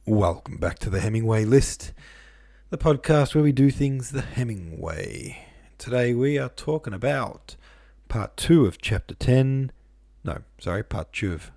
Welcome back to the Hemingway List, the podcast where we do things the Hemingway. Today we are talking about part 2 of chapter 10. Part 2 of...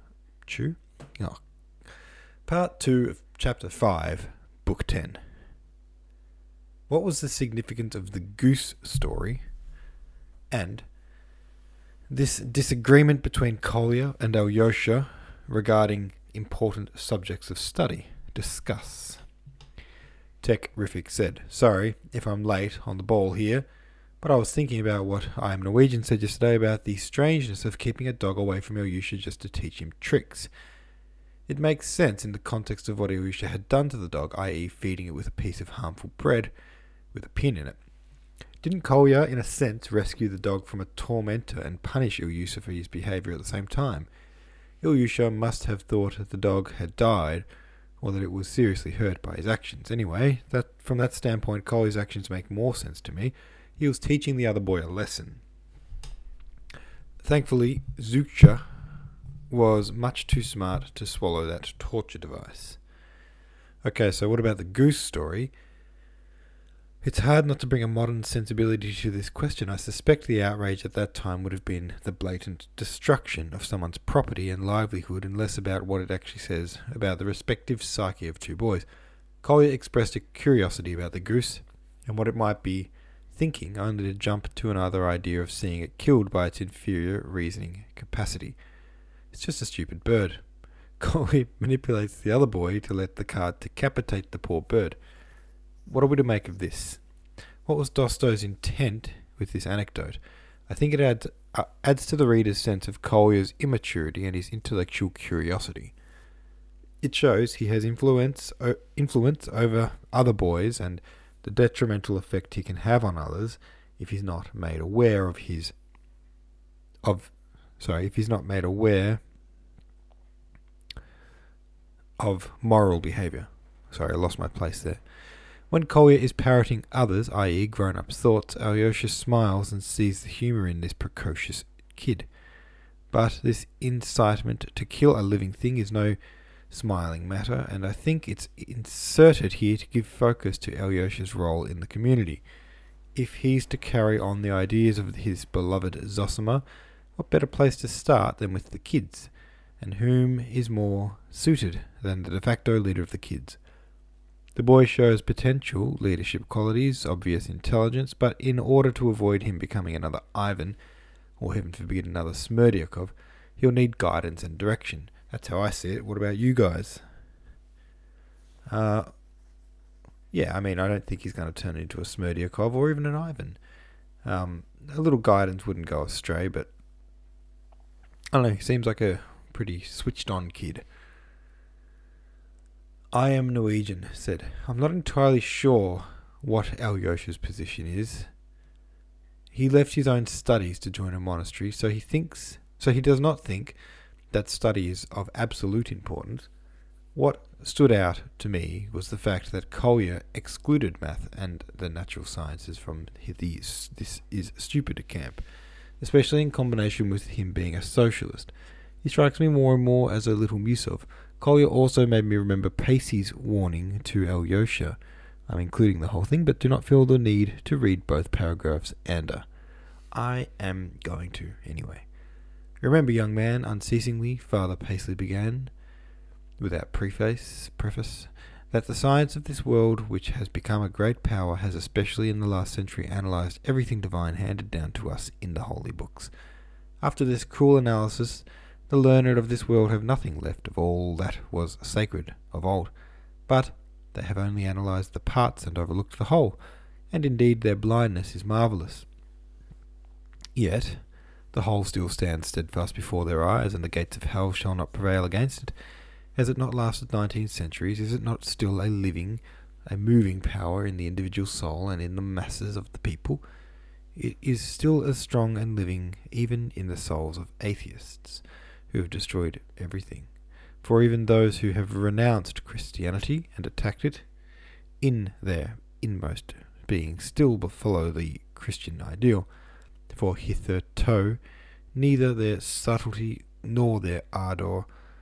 Part 2 of chapter 5, book 10. What was the significance of the goose story? And this disagreement between Kolya and Alyosha regarding important subjects of study. Discuss. Tekkrifik said, "Sorry if I'm late on the ball here, but I was thinking about what I Am Norwegian said yesterday about the strangeness of keeping a dog away from Ilyusha just to teach him tricks. It makes sense in the context of what Ilyusha had done to the dog, i.e. feeding it with a piece of harmful bread with a pin in it. Didn't Kolya, in a sense, rescue the dog from a tormentor and punish Ilyusha for his behaviour at the same time? Ilyusha must have thought the dog had died, or that it was seriously hurt by his actions. Anyway, from that standpoint, Kolya's actions make more sense to me. He was teaching the other boy a lesson. Thankfully, Zhucha was much too smart to swallow that torture device." Okay, so what about the goose story? It's hard not to bring a modern sensibility to this question. I suspect the outrage at that time would have been the blatant destruction of someone's property and livelihood, and less about what it actually says about the respective psyche of two boys. Kolya expressed a curiosity about the goose and what it might be thinking, only to jump to another idea of seeing it killed by its inferior reasoning capacity. It's just a stupid bird. Kolya manipulates the other boy to let the cart decapitate the poor bird. What are we to make of this? What was Dosto's intent with this anecdote? I think it adds to the reader's sense of Kolya's immaturity and his intellectual curiosity. It shows he has influence over other boys and the detrimental effect he can have on others if he's not made aware of moral behaviour. Sorry, I lost my place there. When Kolya is parroting others, i.e. grown-ups' thoughts, Alyosha smiles and sees the humour in this precocious kid. But this incitement to kill a living thing is no smiling matter, and I think it's inserted here to give focus to Alyosha's role in the community. If he's to carry on the ideas of his beloved Zosima, what better place to start than with the kids? And whom is more suited than the de facto leader of the kids? The boy shows potential leadership qualities, obvious intelligence, but in order to avoid him becoming another Ivan, or heaven forbid another Smerdyakov, he'll need guidance and direction. That's how I see it. What about you guys? I don't think he's going to turn into a Smerdyakov or even an Ivan. A little guidance wouldn't go astray, but I don't know, he seems like a pretty switched-on kid. I Am Norwegian said, "I'm not entirely sure what Alyosha's position is. He left his own studies to join a monastery, so he does not think that study is of absolute importance. What stood out to me was the fact that Kolya excluded math and the natural sciences from this is stupid camp, especially in combination with him being a socialist. He strikes me more and more as a little Musov. Kolya also made me remember Pacey's warning to Alyosha. I'm including the whole thing, but do not feel the need to read both paragraphs and I am going to anyway. Remember, young man, unceasingly, Father Paisley began, without preface, that the science of this world, which has become a great power, has especially in the last century analysed everything divine handed down to us in the holy books. After this cruel analysis, the learned of this world have nothing left of all that was sacred of old, but they have only analysed the parts and overlooked the whole, and indeed their blindness is marvellous. Yet the whole still stands steadfast before their eyes, and the gates of hell shall not prevail against it. Has it not lasted 19 centuries? Is it not still a moving power in the individual soul and in the masses of the people? It is still as strong and living even in the souls of atheists, who have destroyed everything. For even those who have renounced Christianity and attacked it, in their inmost being still follow the Christian ideal. For hitherto neither their subtlety nor their ardour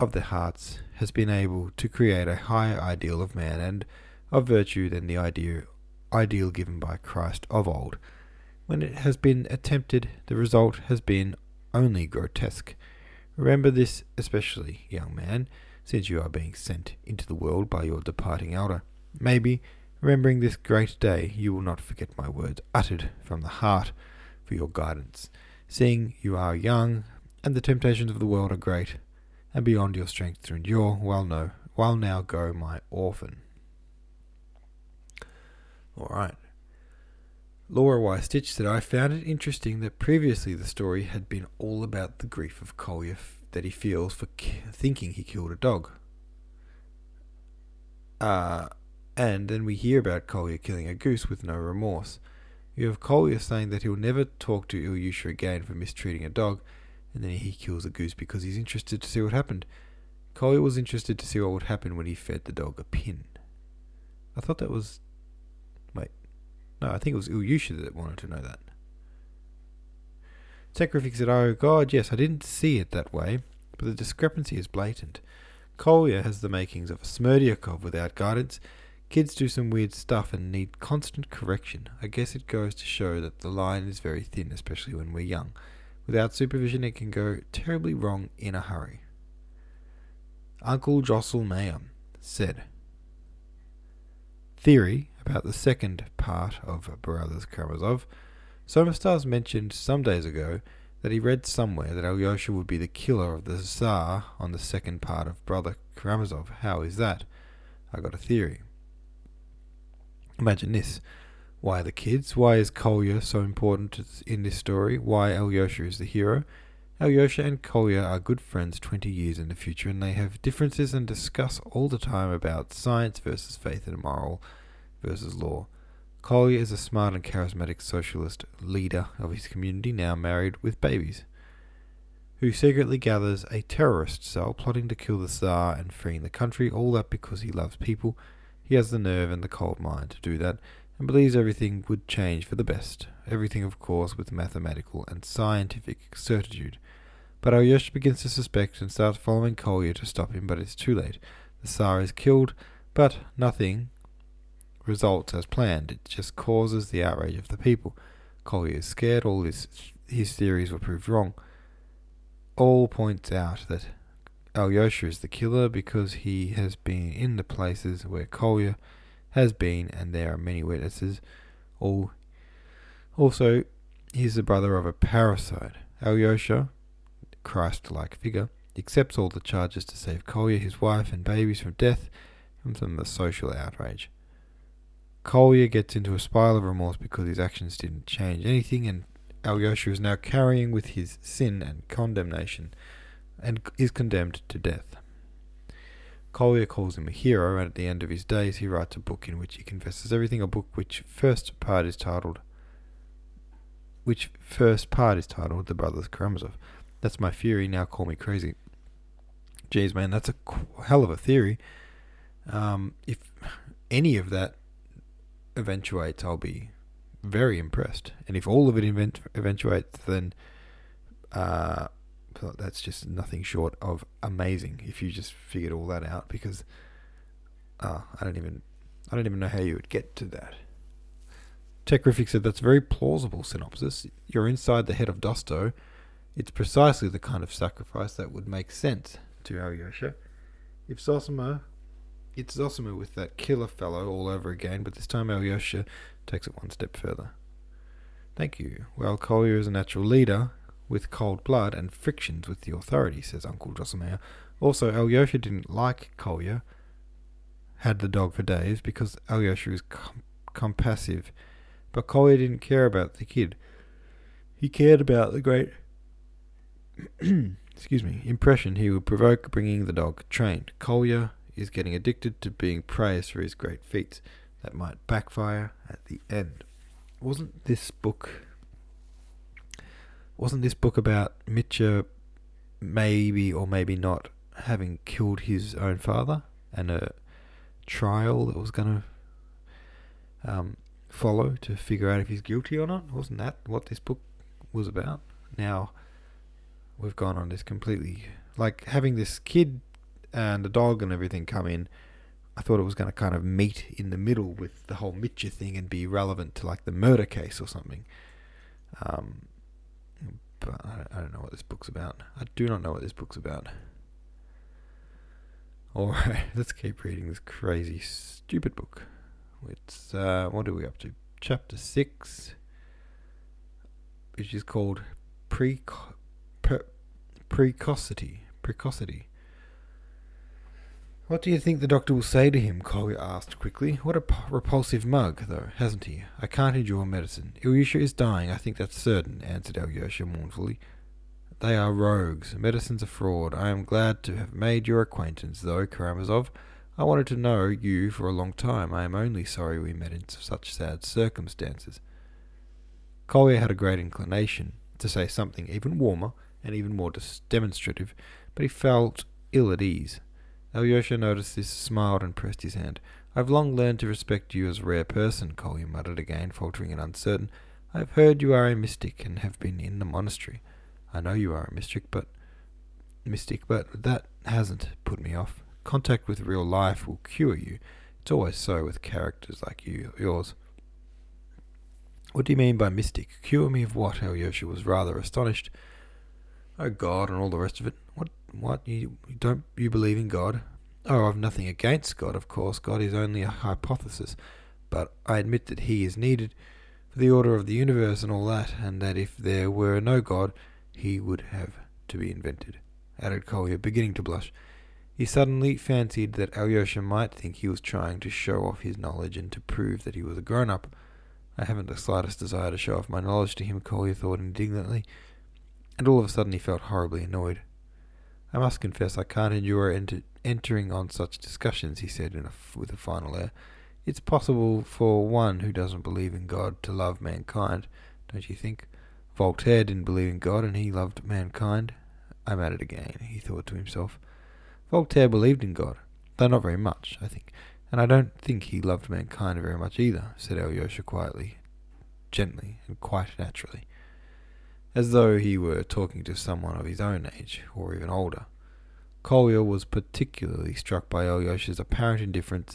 of their hearts has been able to create a higher ideal of man and of virtue than the ideal given by Christ of old. When it has been attempted, the result has been only grotesque. Remember this especially, young man, since you are being sent into the world by your departing elder. Maybe, remembering this great day, you will not forget my words uttered from the heart for your guidance, seeing you are young, and the temptations of the world are great, and beyond your strength to endure. While now go, my orphan. All right. Laura Wystitch said, I found it interesting that previously the story had been all about the grief of Collier that he feels for thinking he killed a dog. And then we hear about Collier killing a goose with no remorse. You have Collier saying that he'll never talk to Ilyusha again for mistreating a dog, and then he kills a goose because he's interested to see what happened. Collier was interested to see what would happen when he fed the dog a pin. I thought that was... No, I think it was Ilyusha that wanted to know that. Sacrific said, oh God, yes, I didn't see it that way, but the discrepancy is blatant. Collier has the makings of a Smerdyakov without guidance. Kids do some weird stuff and need constant correction. I guess it goes to show that the line is very thin, especially when we're young. Without supervision, it can go terribly wrong in a hurry. Uncle Jossel Mayhem said, theory about the second part of Brothers Karamazov. Somastas mentioned some days ago that he read somewhere that Alyosha would be the killer of the Tsar on the second part of Brother Karamazov. How is that? I got a theory. Imagine this. Why the kids? Why is Collier so important in this story? Why Alyosha is the hero? Alyosha and Collier are good friends 20 years in the future, and they have differences and discuss all the time about science versus faith and moral versus law. Collier is a smart and charismatic socialist leader of his community, now married with babies, who secretly gathers a terrorist cell plotting to kill the Tsar and freeing the country, all that because he loves people. He has the nerve and the cold mind to do that, and believes everything would change for the best. Everything, of course, with mathematical and scientific certitude. But Alyosha begins to suspect and starts following Collier to stop him, but it's too late. The Tsar is killed, but nothing results as planned. It just causes the outrage of the people. Collier is scared. All his theories were proved wrong. All points out that Alyosha is the killer because he has been in the places where Collier has been, and there are many witnesses. Also, he's the brother of a parasite. Alyosha, Christ-like figure, accepts all the charges to save Collier, his wife, and babies from death and from the social outrage. Collier gets into a spiral of remorse because his actions didn't change anything, and Alyosha is now carrying with his sin and condemnation, and is condemned to death. Collier calls him a hero, and at the end of his days he writes a book in which he confesses everything, a book which first part is titled The Brothers Karamazov. That's my theory, now call me crazy. Jeez, man, that's a hell of a theory. If any of that eventuates, I'll be very impressed. And if all of it eventuates, then that's just nothing short of amazing. If you just figured all that out, because I don't even know how you would get to that. Techrific said that's a very plausible synopsis. You're inside the head of Dosto. It's precisely the kind of sacrifice that would make sense to Alyosha. It's Zosima with that killer fellow all over again, but this time Alyosha takes it one step further. Thank you. Well, Collier is a natural leader with cold blood and frictions with the authority, says Uncle Drosselmeyer. Also, Alyosha didn't like Collier, had the dog for days, because Alyosha is compassive, but Collier didn't care about the kid. He cared about the great impression he would provoke bringing the dog trained. Collier is getting addicted to being praised for his great feats. That might backfire at the end. Wasn't this book about Mitya maybe or maybe not having killed his own father, and a trial that was going to follow to figure out if he's guilty or not? Wasn't that what this book was about? Now we've gone on this completely, like having this kid and the dog and everything come in, I thought it was going to kind of meet in the middle with the whole Mitchell thing and be relevant to like the murder case or something. But I don't know what this book's about. I do not know what this book's about. Alright, let's keep reading this crazy, stupid book. It's, what are we up to? Chapter 6, which is called Precocity. What do you think the doctor will say to him? Collier asked quickly. What a repulsive mug, though, hasn't he? I can't endure medicine. Ilyusha is dying, I think that's certain, answered Alyosha mournfully. They are rogues. Medicine's a fraud. I am glad to have made your acquaintance, though, Karamazov. I wanted to know you for a long time. I am only sorry we met in such sad circumstances. Collier had a great inclination to say something even warmer and even more demonstrative, but he felt ill at ease. Alyosha noticed this, smiled, and pressed his hand. I've long learned to respect you as a rare person, Collier muttered again, faltering and uncertain. I have heard you are a mystic and have been in the monastery. I know you are a mystic, but that hasn't put me off. Contact with real life will cure you. It's always so with characters like yours. What do you mean by mystic? Cure me of what? Alyosha was rather astonished. Oh, God, and all the rest of it. What? You believe in God? Oh, I've nothing against God, of course. God is only a hypothesis. But I admit that he is needed for the order of the universe and all that, and that if there were no God, he would have to be invented, added Collier, beginning to blush. He suddenly fancied that Alyosha might think he was trying to show off his knowledge and to prove that he was a grown-up. I haven't the slightest desire to show off my knowledge to him, Collier thought indignantly, and all of a sudden he felt horribly annoyed. I must confess I can't endure entering on such discussions, he said with a final air. It's possible for one who doesn't believe in God to love mankind, don't you think? Voltaire didn't believe in God and he loved mankind. I'm at it again, he thought to himself. Voltaire believed in God, though not very much, I think, and I don't think he loved mankind very much either, said Alyosha quietly, gently, and quite naturally, as though he were talking to someone of his own age, or even older. Collier was particularly struck by Alyosha's apparent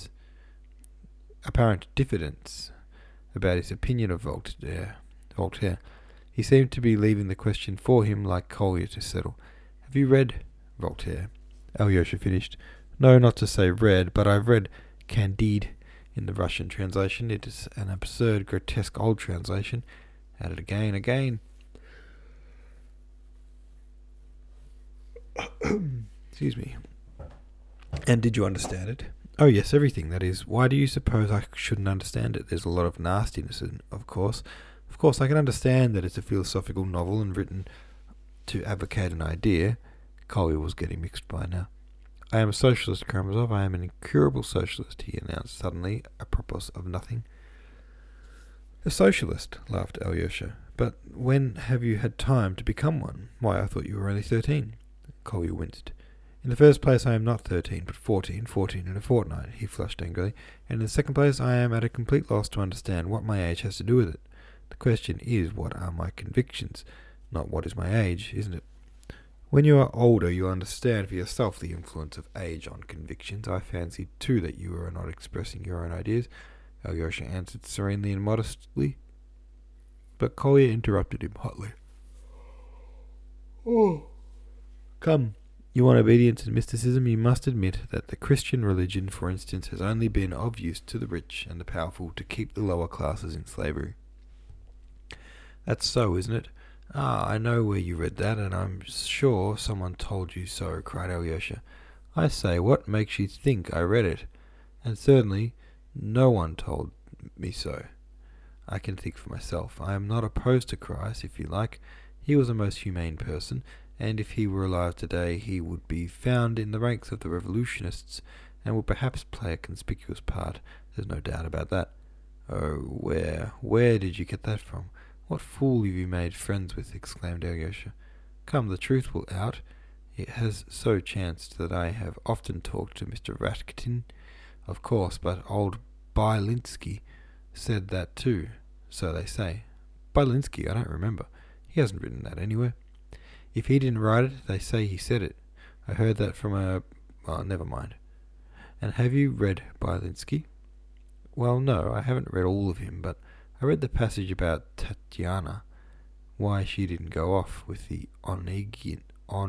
diffidence about his opinion of Voltaire. He seemed to be leaving the question for him, like Collier to settle. Have you read Voltaire? Alyosha finished. No, not to say read, but I've read Candide in the Russian translation. It is an absurd, grotesque old translation. At it again. Excuse me. And did you understand it? Oh yes, everything, that is. Why do you suppose I shouldn't understand it? There's a lot of nastiness in it, of course. Of course, I can understand that it's a philosophical novel and written to advocate an idea. Collier was getting mixed by now. I am a socialist, Karamazov. I am an incurable socialist, he announced suddenly, apropos of nothing. A socialist, laughed Alyosha. But when have you had time to become one? Why, I thought you were only 13. Collier winced. In the first place, I am not 13, but 14 in a fortnight, he flushed angrily, and in the second place, I am at a complete loss to understand what my age has to do with it. The question is, what are my convictions, not what is my age, isn't it? When you are older, you'll understand for yourself the influence of age on convictions. I fancied, too, that you were not expressing your own ideas, Alyosha answered serenely and modestly, but Collier interrupted him hotly. Oh, come. You want obedience and mysticism, you must admit that the Christian religion, for instance, has only been of use to the rich and the powerful to keep the lower classes in slavery. That's so, isn't it? Ah, I know where you read that, and I'm sure someone told you so, cried Alyosha. I say, what makes you think I read it? And certainly no one told me so. I can think for myself. I am not opposed to Christ, if you like. He was a most humane person, and if he were alive today, he would be found in the ranks of the revolutionists, and would perhaps play a conspicuous part. There's no doubt about that. Oh, where did you get that from? What fool have you made friends with? Exclaimed Alyosha. Come, the truth will out. It has so chanced that I have often talked to Mr. Ratkitin, of course, but old Byelinsky said that too. So they say. Byelinsky, I don't remember. He hasn't written that anywhere. If he didn't write it, they say he said it. I heard that from Well, never mind. And have you read Byelinsky? Well, no, I haven't read all of him, but I read the passage about Tatiana, why she didn't go off with the Onegin.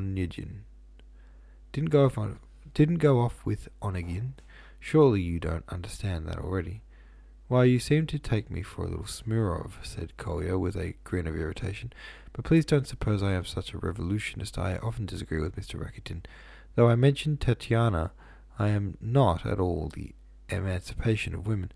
Didn't go off with Onegin. Surely you don't understand that already. Why, you seem to take me for a little Smirov, said Kolya with a grin of irritation. But please don't suppose I am such a revolutionist. I often disagree with Mr. Rakitin. Though I mentioned Tatiana, I am not at all the emancipation of women.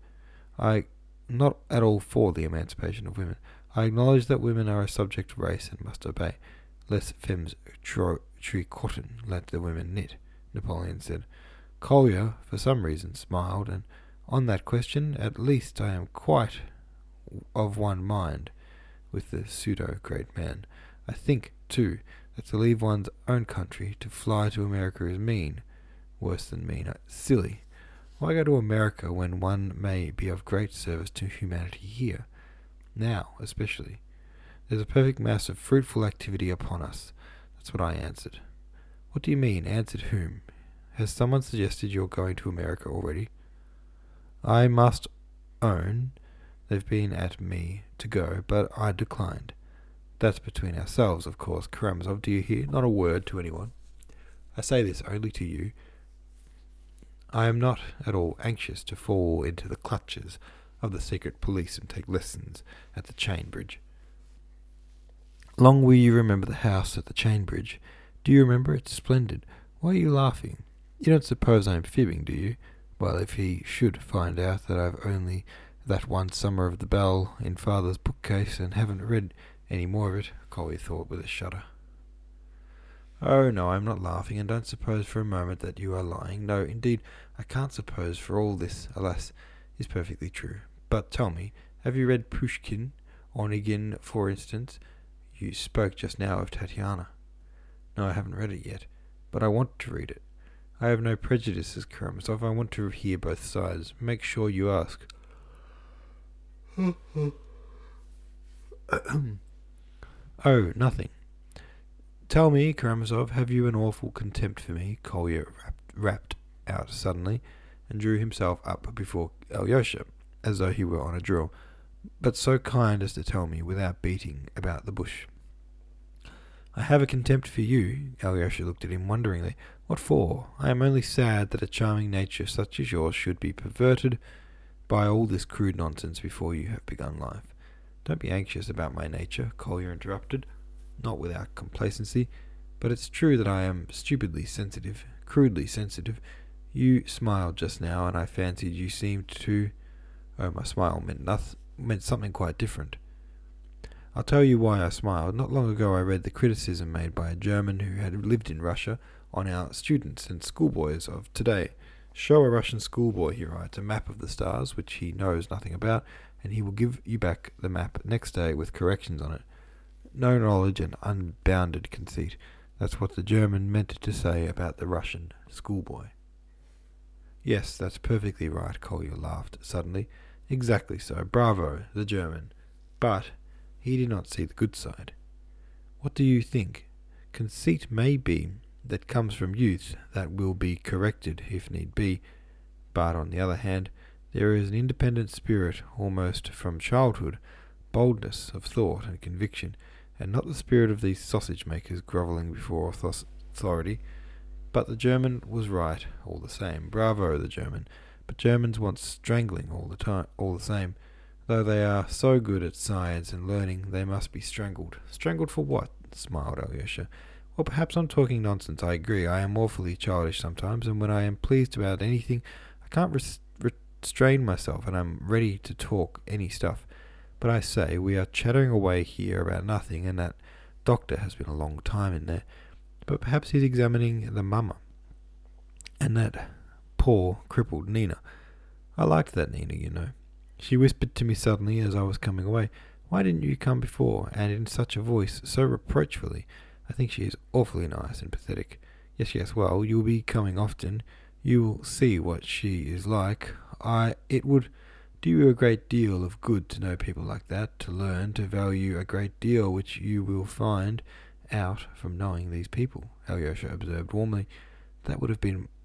Not at all for the emancipation of women. I acknowledge that women are a subject race and must obey. Les femmes tricotent, let the women knit, Napoleon said. Kolya, for some reason, smiled, and on that question, at least I am quite of one mind with the pseudo-great man. I think, too, that to leave one's own country to fly to America is mean, worse than mean, silly. Why go to America when one may be of great service to humanity here? Now, especially. There's a perfect mass of fruitful activity upon us. That's what I answered. What do you mean, answered whom? Has someone suggested you're going to America already? I must own they've been at me to go, but I declined. That's between ourselves, of course. Karamazov, do you hear? Not a word to anyone. I say this only to you. I am not at all anxious to fall into the clutches of the secret police and take lessons at the Chain Bridge. Long will you remember the house at the Chain Bridge. Do you remember? It's splendid. Why are you laughing? You don't suppose I am fibbing, do you? Well, if he should find out that I've only that one Summer of the Bell in Father's bookcase and haven't read any more of it, Kolya thought with a shudder. Oh, no, I'm not laughing, and don't suppose for a moment that you are lying. No, indeed, I can't suppose, for all this, alas, is perfectly true. But tell me, have you read Pushkin, Onegin, for instance? You spoke just now of Tatiana. No, I haven't read it yet, but I want to read it. I have no prejudices, Karamazov. I want to hear both sides. Make sure you ask. Oh, nothing. Tell me, Karamazov, have you an awful contempt for me? Kolya rapped out suddenly, and drew himself up before Alyosha, as though he were on a drill, but so kind as to tell me without beating about the bush. I have a contempt for you. Alyosha looked at him wonderingly. What for? I am only sad that a charming nature such as yours should be perverted by all this crude nonsense before you have begun life. Don't be anxious about my nature, Kolya interrupted, not without complacency, but it's true that I am stupidly sensitive, crudely sensitive. You smiled just now, and I fancied you seemed to... Oh, my smile meant something quite different. I'll tell you why I smiled. Not long ago I read the criticism made by a German who had lived in Russia on our students and schoolboys of today. Show a Russian schoolboy, he writes, a map of the stars, which he knows nothing about, and he will give you back the map next day with corrections on it. No knowledge and unbounded conceit. That's what the German meant to say about the Russian schoolboy. Yes, that's perfectly right, Kolya laughed suddenly. Exactly so. Bravo, the German. But he did not see the good side. What do you think? Conceit may be that comes from youth that will be corrected if need be, but on the other hand, there is an independent spirit almost from childhood, boldness of thought and conviction, and not the spirit of these sausage-makers grovelling before authority. But the German was right all the same. Bravo, the German. But Germans want strangling all the same. Though they are so good at science and learning, they must be strangled. Strangled for what? Smiled Alyosha. Well, perhaps I'm talking nonsense, I agree. I am awfully childish sometimes, and when I am pleased about anything, I can't restrain myself, and I'm ready to talk any stuff. But I say, we are chattering away here about nothing, and that doctor has been a long time in there. But perhaps he's examining the mama. And that poor, crippled Nina. I liked that Nina, you know. She whispered to me suddenly as I was coming away, "Why didn't you come before?" and in such a voice, so reproachfully. I think she is awfully nice and pathetic. Yes, well, you will be coming often. You will see what she is like. It would do you a great deal of good to know people like that, to learn to value a great deal which you will find out from knowing these people, Alyosha observed warmly. That would have been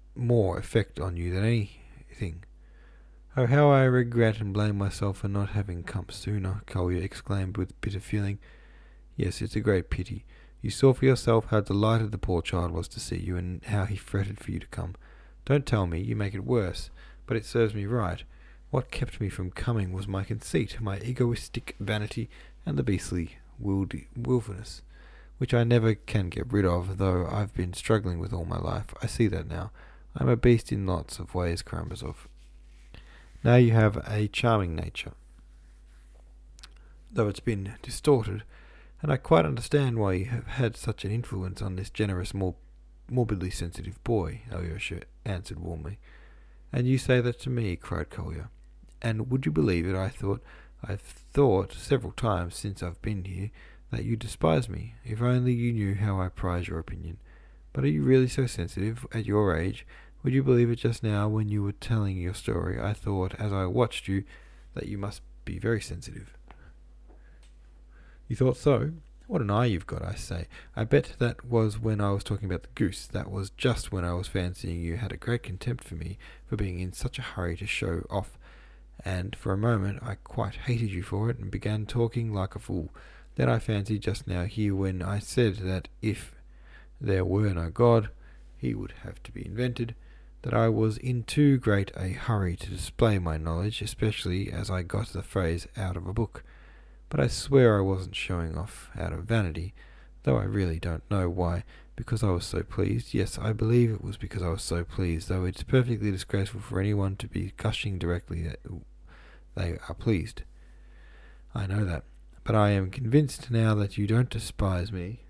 more effect on you than anything. Oh, how I regret and blame myself for not having come sooner, Kolya exclaimed with bitter feeling. Yes, it's a great pity. You saw for yourself how delighted the poor child was to see you, and how he fretted for you to come. Don't tell me, you make it worse, but it serves me right. What kept me from coming was my conceit, my egoistic vanity, and the beastly wilfulness, which I never can get rid of, though I've been struggling with all my life. I see that now. I'm a beast in lots of ways, Karamazov. Now you have a charming nature, though it's been distorted, and I quite understand why you have had such an influence on this generous, morbidly sensitive boy, Alyosha answered warmly. And you say that to me, cried Kolya. And would you believe it, I've thought several times since I've been here that you despise me. If only you knew how I prize your opinion. But are you really so sensitive at your age? Would you believe it, just now when you were telling your story, I thought, as I watched you, that you must be very sensitive. You thought so? What an eye you've got, I say. I bet that was when I was talking about the goose. That was just when I was fancying you had a great contempt for me for being in such a hurry to show off. And for a moment I quite hated you for it, and began talking like a fool. Then I fancied just now here when I said that if there were no God, he would have to be invented, that I was in too great a hurry to display my knowledge, especially as I got the phrase out of a book. But I swear I wasn't showing off out of vanity, though I really don't know why, because I was so pleased. Yes, I believe it was because I was so pleased, though it's perfectly disgraceful for anyone to be gushing directly that they are pleased. I know that, but I am convinced now that you don't despise me.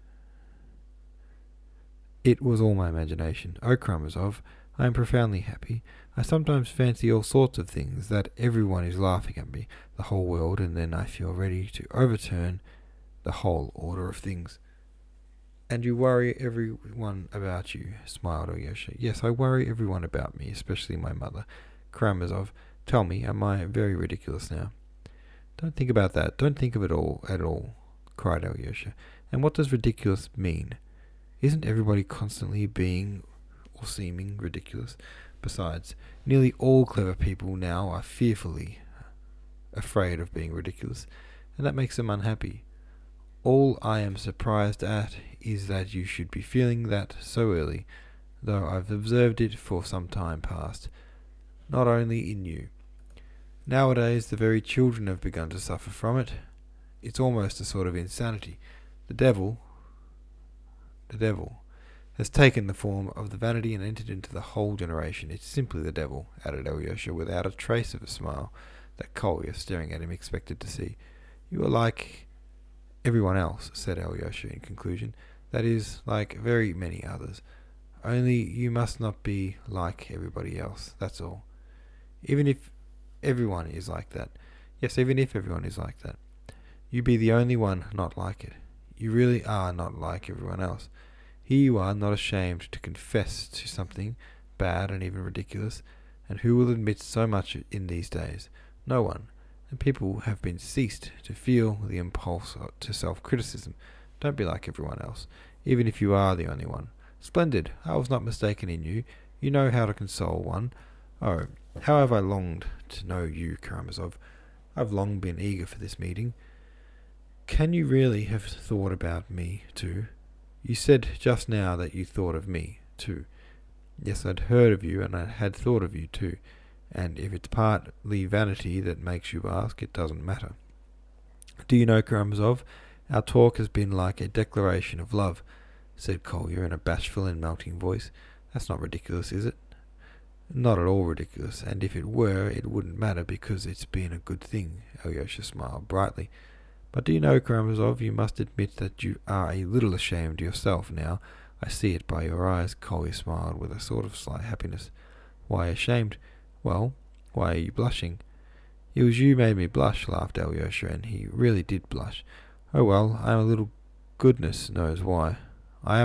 It was all my imagination. Oh, Karamazov, I am profoundly happy. I sometimes fancy all sorts of things, that everyone is laughing at me, the whole world, and then I feel ready to overturn the whole order of things. And you worry everyone about you, smiled Alyosha. Yes, I worry everyone about me, especially my mother. Karamazov, tell me, am I very ridiculous now? Don't think about that. Don't think of it all at all, cried Alyosha. And what does ridiculous mean? Isn't everybody constantly being or seeming ridiculous? Besides, nearly all clever people now are fearfully afraid of being ridiculous, and that makes them unhappy. All I am surprised at is that you should be feeling that so early, though I've observed it for some time past, not only in you. Nowadays the very children have begun to suffer from it. It's almost a sort of insanity. The devil has taken the form of the vanity and entered into the whole generation. It's simply the devil, added Alyosha, without a trace of a smile that Kolya, staring at him, expected to see. You are like everyone else, said Alyosha in conclusion. That is, like very many others. Only you must not be like everybody else, that's all. Even if everyone is like that. Yes, even if everyone is like that. You be the only one not like it. You really are not like everyone else. Here you are, not ashamed to confess to something bad and even ridiculous, and who will admit so much in these days? No one. And people have been ceased to feel the impulse to self-criticism. Don't be like everyone else, even if you are the only one. Splendid! I was not mistaken in you. You know how to console one. Oh, how have I longed to know you, Karamazov. I've long been eager for this meeting. Can you really have thought about me, too? You said just now that you thought of me, too. Yes, I'd heard of you, and I had thought of you, too. And if it's partly vanity that makes you ask, it doesn't matter. Do you know, Karamazov, our talk has been like a declaration of love, said Kolya in a bashful and melting voice. That's not ridiculous, is it? Not at all ridiculous, and if it were, it wouldn't matter, because it's been a good thing, Alyosha smiled brightly. But do you know, Karamazov, you must admit that you are a little ashamed yourself now. I see it by your eyes. Kolya smiled with a sort of slight happiness. Why ashamed? Well, why are you blushing? It was you made me blush, laughed Alyosha, and he really did blush. Oh well, I am a little, goodness knows why. I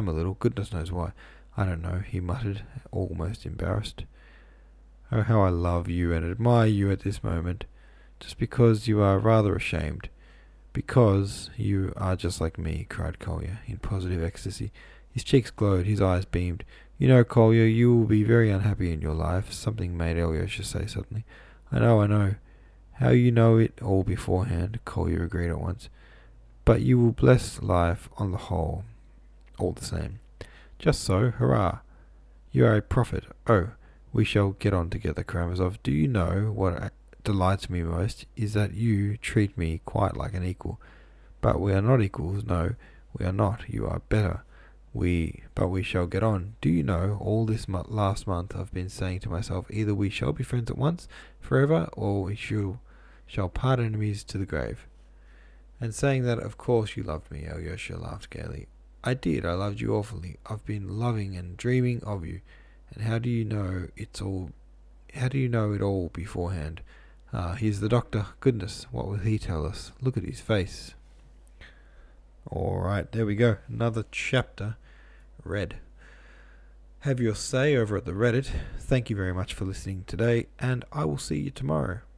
don't know, he muttered, almost embarrassed. Oh, how I love you and admire you at this moment, just because you are rather ashamed. Because you are just like me, cried Kolya, in positive ecstasy. His cheeks glowed, his eyes beamed. You know, Kolya, you will be very unhappy in your life, something made Alyosha say suddenly. I know. How you know it all beforehand, Kolya agreed at once. But you will bless life on the whole, all the same. Just so, hurrah. You are a prophet. Oh, we shall get on together, Karamazov. Do you know what delights me most is that you treat me quite like an equal. But we are not equals, no, we are not. You are better. But we shall get on. Do you know, all this last month I've been saying to myself, either we shall be friends at once, forever, or we shall part enemies to the grave. And saying that, of course you loved me, Alyosha laughed gaily. I did, I loved you awfully. I've been loving and dreaming of you. And how do you know it all beforehand? Here's the doctor. Goodness, what will he tell us? Look at his face. Alright, there we go. Another chapter read. Have your say over at the Reddit. Thank you very much for listening today, and I will see you tomorrow.